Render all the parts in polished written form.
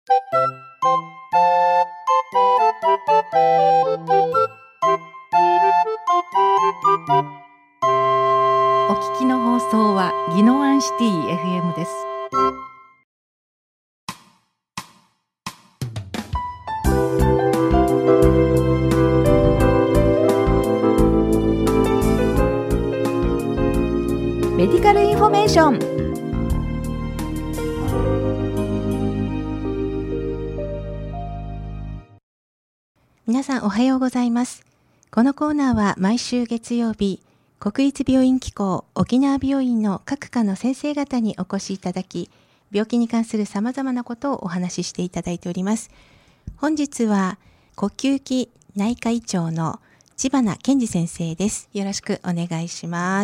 お聞きの放送は宜野湾シティ FM です。メディカルインフォメーション。 皆さんおはようございます。このコーナーは毎週月曜日、国立病院機構沖縄病院の各科の先生方にお越しいただき、病気に関するさまざまなことをお話ししていただいております。本日は呼吸器内科医長の知花健二先生です。よろしくお願いします。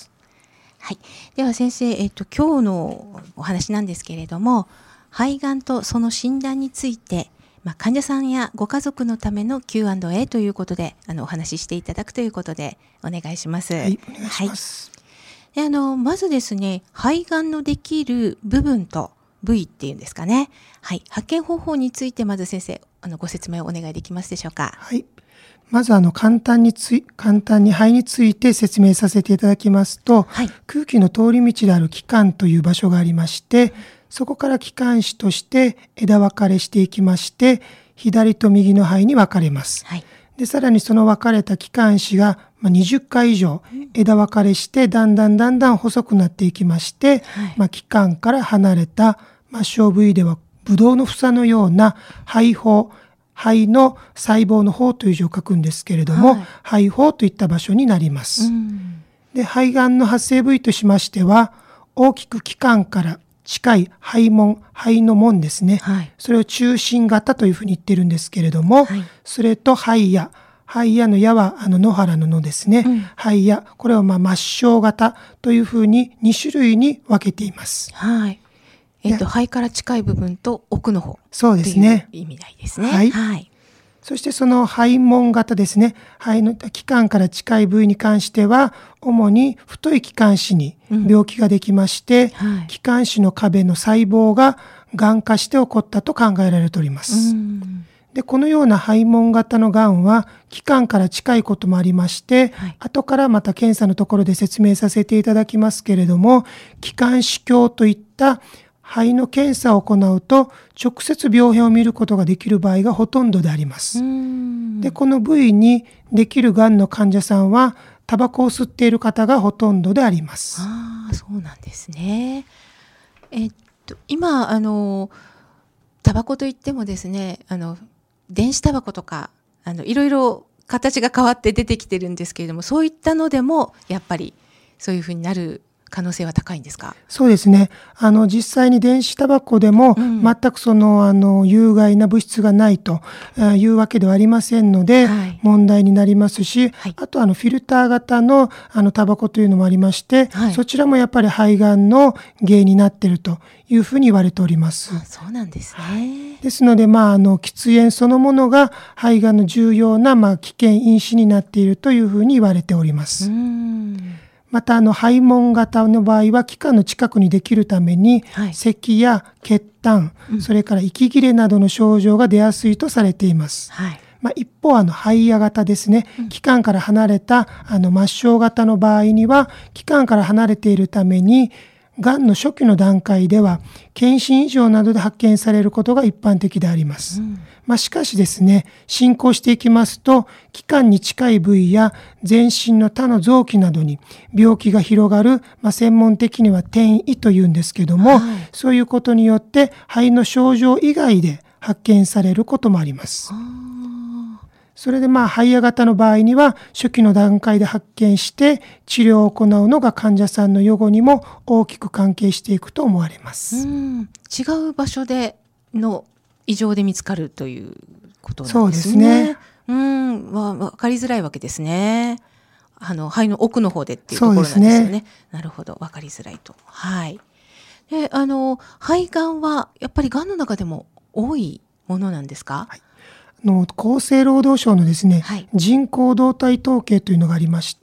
はい、では先生、今日のお話なんですけれども、肺がんとその診断について、患者さんやご家族のための Q&A ということでお話ししていただくということでお願いします。 はい、お願いします。 はい、でまずですね、肺がんのできる部分と部位っていうんですかね、はい、発見方法についてまず先生ご説明をお願いできますでしょうか。 はい、まず簡単に肺について説明させていただきますと、はい、空気の通り道である気管という場所がありまして、そこから気管支として枝分かれしていきまして、左と右の肺に分かれます。はい、でさらにその分かれた気管支が20回以上枝分かれしてだんだん細くなっていきまして、はい、気管から離れた末梢部位ではブドウの房のような肺胞、肺の細胞の胞という字を書くんですけれども、はい、肺胞といった場所になります。で肺がんの発生部位としましては、大きく気管から近い肺門、肺の門ですね、はい、それを中心型というふうに言ってるんですけれども、はい、それと肺野の野は野原の野ですね、肺野、これは末梢型というふうに2種類に分けています。 はい、肺から近い部分と奥の方、 そうですね、 という意味合いですね。 はいはい、そしてその肺門型ですね、肺の気管から近い部位に関しては、主に太い気管支に病気ができまして、はい、気管支の壁の細胞ががん化して起こったと考えられております。でこのような肺門型のがんは気管から近いこともありまして、はい、後からまた検査のところで説明させていただきますけれども、気管支鏡といった肺の検査を行うと直接病変を見ることができる場合がほとんどであります。でこの部位にできるがんの患者さんはタバコを吸っている方がほとんどであります。 そうなんですね。今タバコといってもですね、電子タバコとかいろいろ形が変わって出てきてるんですけれども、そういったのでもやっぱりそういうふうになる可能性は高いんですか？ そうですね。実際に電子タバコでも全くその有害な物質がないというわけではありませんので、はい、問題になりますし、はい、あとフィルター型のタバコというのもありまして、はい、そちらもやっぱり肺がんの原因になっているというふうに言われております。 そうなんですね。 ですので、喫煙そのものが肺がんの重要な危険因子になっているというふうに言われております。また肺門型の場合は気管の近くにできるために、はい、咳や血痰、それから息切れなどの症状が出やすいとされています。はい、一方肺野型ですね、気管から離れた末梢型の場合には気管から離れているためにがんの初期の段階では検診異常などで発見されることが一般的であります。しかしですね、進行していきますと気管に近い部位や全身の他の臓器などに病気が広がる、専門的には転移というんですけども、はい、そういうことによって肺の症状以外で発見されることもあります。それで肺野型の場合には初期の段階で発見して治療を行うのが患者さんの予後にも大きく関係していくと思われます。 違う場所での異常で見つかるということなんですね。 そうですね。 分かりづらいわけですね。肺の奥の方でっていうところなんですよね。そうですね。なるほど、分かりづらいと。はい。で肺がんはやっぱりがんの中でも多いものなんですか？はい、 厚生労働省のですね、はい、人口動態統計というのがありまして、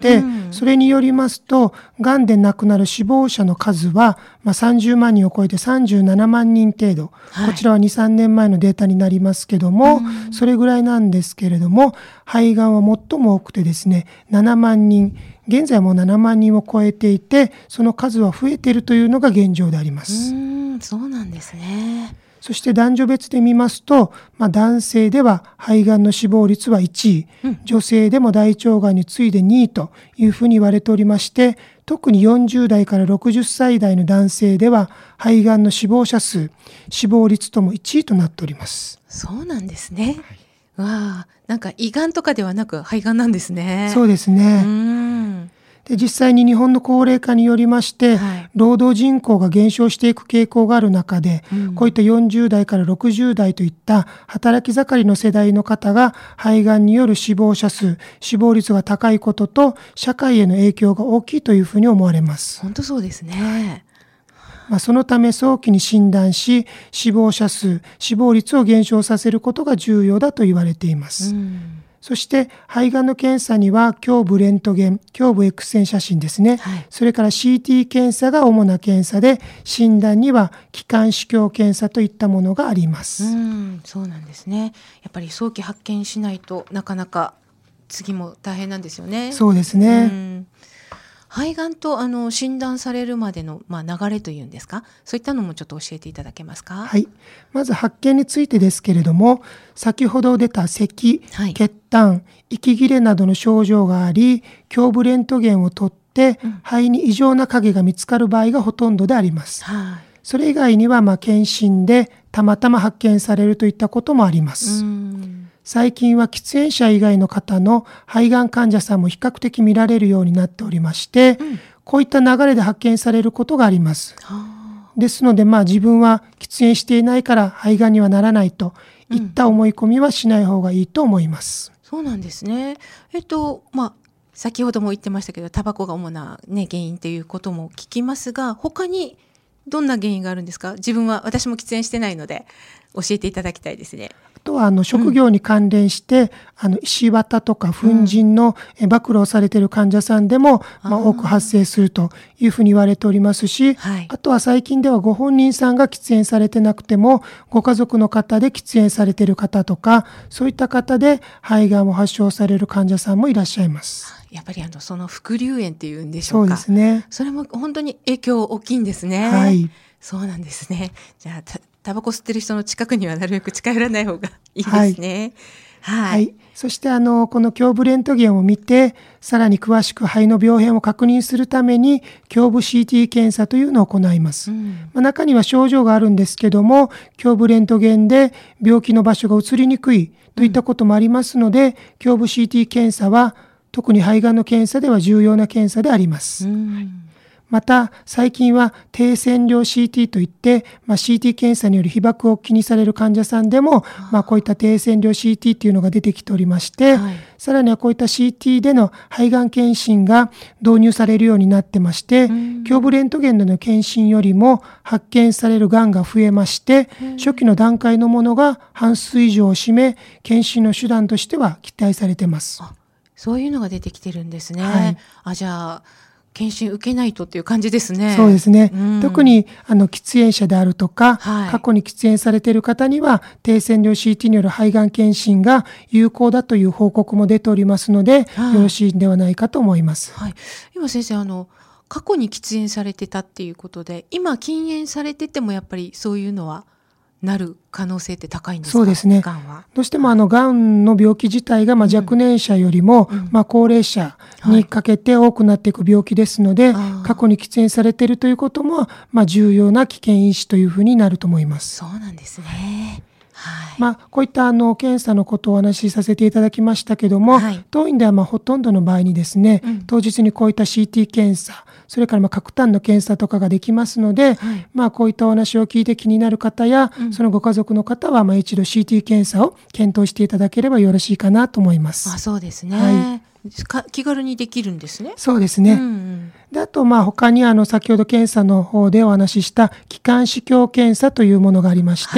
それによりますと、がんで亡くなる死亡者の数は、30万人を超えて37万人程度、こちらは2、3年前のデータになりますけども、それぐらいなんですけれども、肺がんは最も多くてですね、7万人、現在も7万人を超えていて、その数は増えているというのが現状であります。 そうなんですね。 そして男女別で見ますと、男性では肺がんの死亡率は1位、女性でも大腸がんに次いで2位というふうに言われておりまして、特に40代から60歳代の男性では肺がんの死亡者数、死亡率とも1位となっております。 そうなんですね。わあ、なんか胃がんとかではなく肺がんなんですね。 そうですね。で、実際に日本の高齢化によりまして、労働人口が減少していく傾向がある中で、こういった40代から60代といった働き盛りの世代の方が肺がんによる死亡者数、死亡率が高いことと社会への影響が大きいというふうに思われます。 本当そうですね。 そのため早期に診断し、死亡者数、死亡率を減少させることが重要だと言われています。そして肺がんの検査には胸部レントゲン、胸部 X 線写真ですね、それから CT 検査が主な検査で、診断には気管支鏡検査といったものがあります。 そうなんですね。やっぱり早期発見しないとなかなか次も大変なんですよね。 そうですね。 肺がんと診断されるまでの、流れというんですか、そういったのもちょっと教えていただけますか。 はい、まず発見についてですけれども、先ほど出た咳、血痰、息切れなどの症状があり、胸部レントゲンを取って肺に異常な影が見つかる場合がほとんどであります。それ以外には検診でたまたま発見されるといったこともあります。最近は喫煙者以外の方の肺がん患者さんも比較的見られるようになっておりまして、こういった流れで発見されることがあります。ですので、自分は喫煙していないから肺がんにはならないといった思い込みはしない方がいいと思います。 そうなんですね。先ほども言ってましたけど、タバコが主な、原因ということも聞きますが、他にどんな原因があるんですか。私も喫煙してないので教えていただきたいですね。 あとは職業に関連して、石綿とか粉塵の暴露をされている患者さんでも、多く発生するというふうに言われておりますし、あとは最近ではご本人さんが喫煙されてなくてもご家族の方で喫煙されている方とか、そういった方で肺がんを発症される患者さんもいらっしゃいます。 やっぱりその副流炎っていうんでしょうか。 そうですね。 それも本当に影響大きいんですね。そうなんですね。じゃあタバコ吸ってる人の近くにはなるべく近寄らない方がいいですね。 そしてこの胸部レントゲンを見て、さらに詳しく肺の病変を確認するために胸部 CT 検査というのを行います。中には症状があるんですけども、胸部レントゲンで病気の場所が移りにくいといったこともありますので、胸部 CT 検査は特に肺がんの検査では重要な検査であります。また最近は低線量 CT といって、CT 検査による被曝を気にされる患者さんでも、こういった低線量 CT というのが出てきておりまして、さらにはこういった CT での肺がん検診が導入されるようになってまして、胸部レントゲンでの検診よりも発見されるがんが増えまして、初期の段階のものが半数以上を占め、検診の手段としては期待されています。 そういうのが出てきてるんですね。じゃあ検診受けないとっていう感じですね。 そうですね。特に喫煙者であるとか、過去に喫煙されている方には低線量 CT による肺がん検診が有効だという報告も出ておりますので、よろしいんではないかと思います。 今先生過去に喫煙されてたっていうことで、今禁煙されててもやっぱりそういうのはなる可能性って高いんですか。 そうですね。どうしてもがんの病気自体が若年者よりも高齢者にかけて多くなっていく病気ですので、過去に喫煙されているということも重要な危険因子というふうになると思います。 そうなんですね。 こういった検査のことをお話しさせていただきましたけども、当院ではほとんどの場合にですね、当日にこういった CT 検査、それから核痰の検査とかができますので、こういったお話を聞いて気になる方や、そのご家族の方は一度 CT 検査を検討していただければよろしいかなと思います。 そうですね。気軽にできるんですね。 そうですね。であと他に先ほど検査の方でお話しした気管支鏡検査というものがありまして、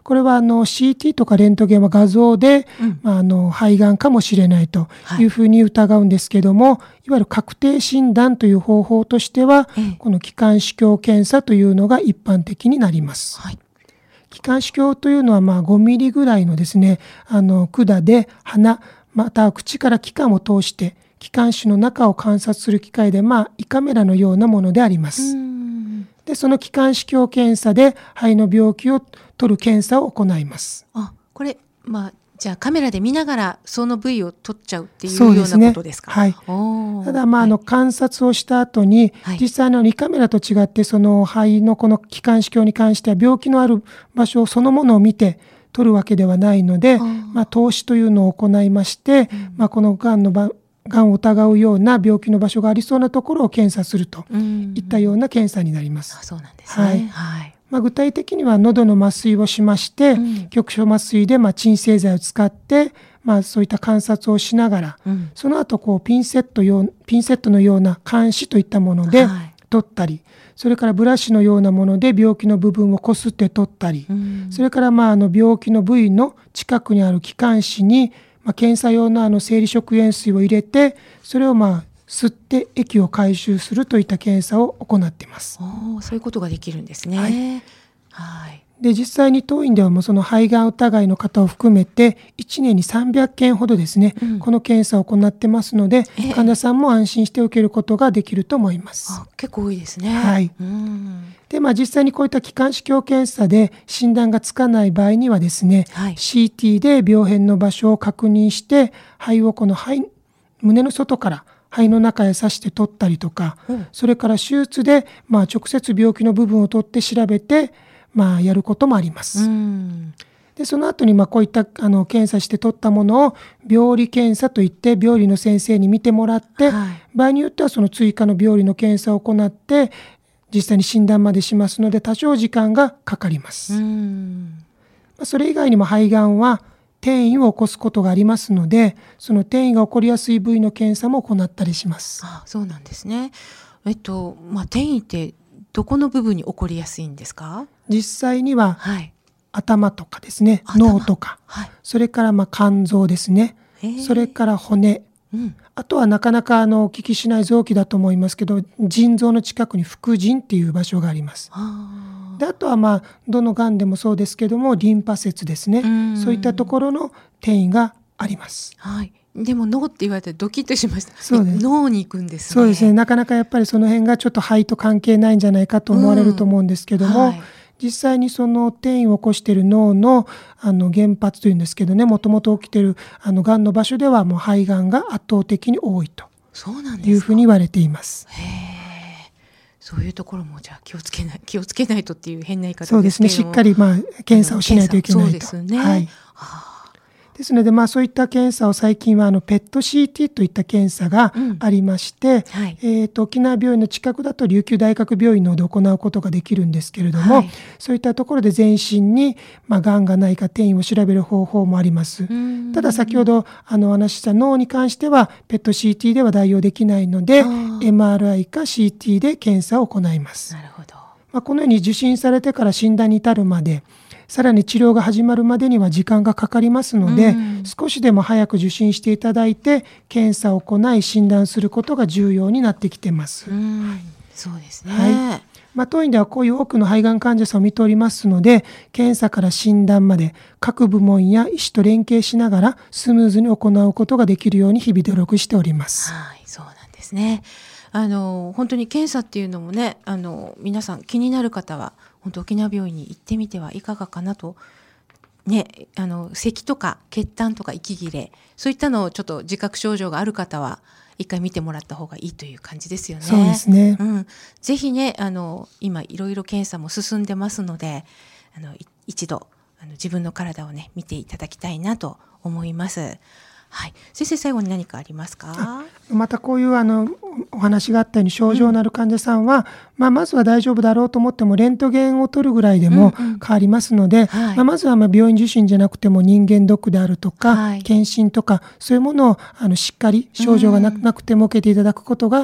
これはCT とかレントゲンは画像で、肺がんかもしれないというふうに疑うんですけども、いわゆる確定診断という方法としては、この気管支鏡検査というのが一般的になります。気管支鏡というのは5ミリぐらいのですね、管で鼻または口から気管を通して気管支の中を観察する機械で、胃カメラのようなものであります。で、その気管支鏡検査で肺の病気を取る検査を行います。 これ、じゃあカメラで見ながらその部位を取っちゃうっていうようなことですか？ はい。ただ観察をした後に、実際の胃カメラと違ってその肺のこの気管支鏡に関しては病気のある場所そのものを見て取るわけではないので、透視というのを行いまして、このがんを疑うような病気の場所がありそうなところを検査するといったような検査になります。 そうなんですね。 具体的には喉の麻酔をしまして、局所麻酔で鎮静剤を使って、そういった観察をしながら、その後ピンセットのような鉗子といったもので取ったり、それからブラシのようなもので病気の部分をこすって取ったり、それから病気の部位の近くにある気管支に、検査用の生理食塩水を入れて、それを吸って液を回収するといった検査を行っています。 そういうことができるんですね。 で、実際に当院ではその肺がん疑いの方を含めて1年に300件ほどですね、この検査を行ってますので、患者さんも安心して受けることができると思います。 結構多いですね。 で、実際にこういった気管支鏡検査で診断がつかない場合にはですね、CT で病変の場所を確認して肺をこの胸の外から肺の中へ刺して取ったりとか、それから手術で直接病気の部分を取って調べてやることもあります。で、その後にこういった検査して取ったものを病理検査といって病理の先生に見てもらって、場合によってはその追加の病理の検査を行って実際に診断までしますので多少時間がかかります。それ以外にも肺がんは転移を起こすことがありますので、その転移が起こりやすい部位の検査も行ったりします。 そうなんですね。転移ってどこの部分に起こりやすいんですか？ 実際には、頭とかですね、脳とか、それから肝臓ですね、それから骨、あとはなかなかお聞きしない臓器だと思いますけど、腎臓の近くに副腎っていう場所があります。で、あとはどのがんでもそうですけどもリンパ節ですね、そういったところの転移があります。 でも脳って言われてドキッとしました。脳に行くんですね。 そうですね。なかなかやっぱりその辺がちょっと肺と関係ないんじゃないかと思われると思うんですけども、実際にその転移を起こしている脳の原発というんですけどね、もともと起きているがんの場所ではもう肺がんが圧倒的に多いというふうに言われています。 そういうところもじゃあ気をつけないとっていう変な言い方ですけども、 そうですね。しっかり検査をしないといけないと。 そうですね。 ですので、そういった検査を最近はPET-CT といった検査がありまして、沖縄病院の近くだと琉球大学病院の方で行うことができるんですけれども、そういったところで全身にがんがないか転移を調べる方法もあります。ただ先ほどお話しした脳に関しては PET-CT では代用できないので MRI か CT で検査を行います。 なるほど。 このように受診されてから診断に至るまで、さらに治療が始まるまでには時間がかかりますので、少しでも早く受診していただいて検査を行い診断することが重要になってきています。 そうですね。 当院ではこういう多くの肺がん患者さんを見ておりますので、検査から診断まで各部門や医師と連携しながらスムーズに行うことができるように日々努力しております。 そうなんですね。本当に検査っていうのもね、皆さん気になる方は本当沖縄病院に行ってみてはいかがかなとね。咳とか血痰とか息切れ、そういったのをちょっと自覚症状がある方は一回見てもらった方がいいという感じですよね。 そうですね。 ぜひね、今いろいろ検査も進んでますので、一度自分の体をね見ていただきたいなと思います。先生、最後に何かありますか？ またこういうお話があったように症状のある患者さんは、まずは大丈夫だろうと思ってもレントゲンを取るぐらいでも変わりますので、まずは病院受診じゃなくても人間ドックであるとか、検診とかそういうものをしっかり症状がなくても受けていただくことが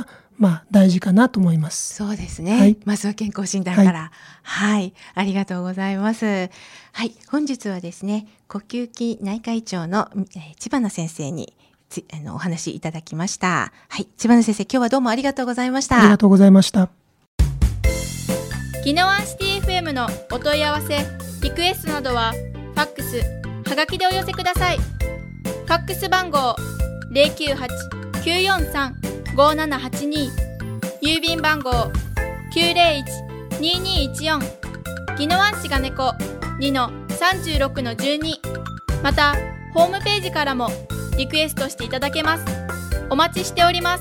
大事かなと思います。 そうですね、まずは健康診断からありがとうございます。本日はですね、呼吸器内科医長の知花先生にお話いただきました。知花先生、今日はどうもありがとうございました。 ありがとうございました。 ギノワンシティ FM のお問い合わせ、リクエストなどはファックス、はがきでお寄せください。ファックス番号 098-943-5782、郵便番号 901-2214、ギノワンシガネコ 2-36-12、またホームページからもリクエストしていただけます。お待ちしております。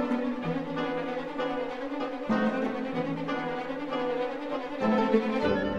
Thank you.